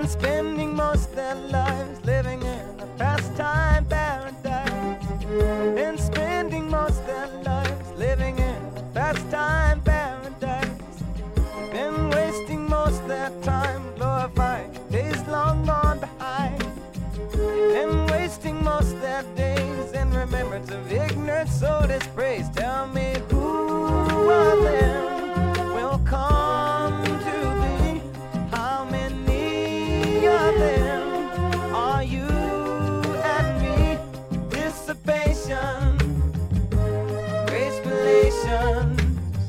been spending most of their lives living in a pastime paradise. Been spending most of their lives living in a pastime paradise. Been wasting most of their time glorifying days long gone behind. Been wasting most of their days in remembrance of ignorance, so dispraise. Tell me who of them will come to be? How many of them are you and me? Dissipation, grace, relations,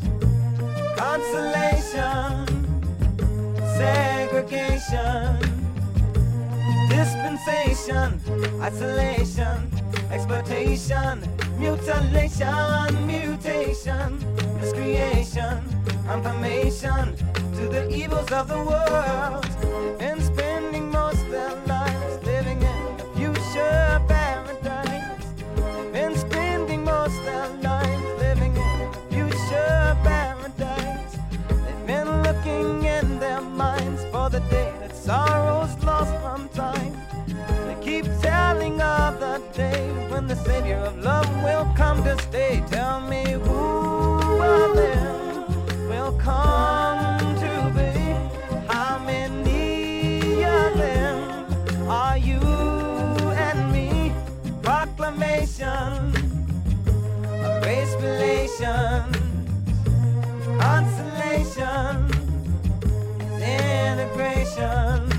consolation, segregation, dispensation, isolation, exploitation, mutilation, mutation, miscreation, confirmation to the evils of the world. They've been spending most of their lives living in a future paradise. They've been spending most of their lives living in a future paradise. They've been looking in their minds for the day that sorrow's lost from time. They keep telling of the day when the Savior of love will come to stay. Tell me who of them will come to be? How many of them are you and me? Proclamation of race relations, consolation is integration,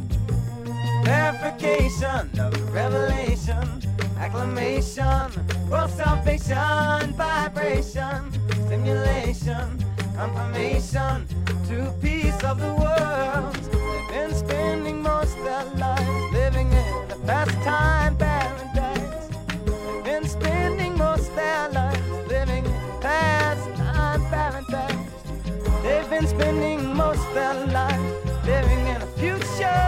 verification of revelation, acclamation, world salvation, vibration, stimulation, confirmation to peace of the world. They've been spending most of their lives living in a pastime paradise. They've been spending most of their lives living in a pastime paradise. They've been spending most of their lives living in a future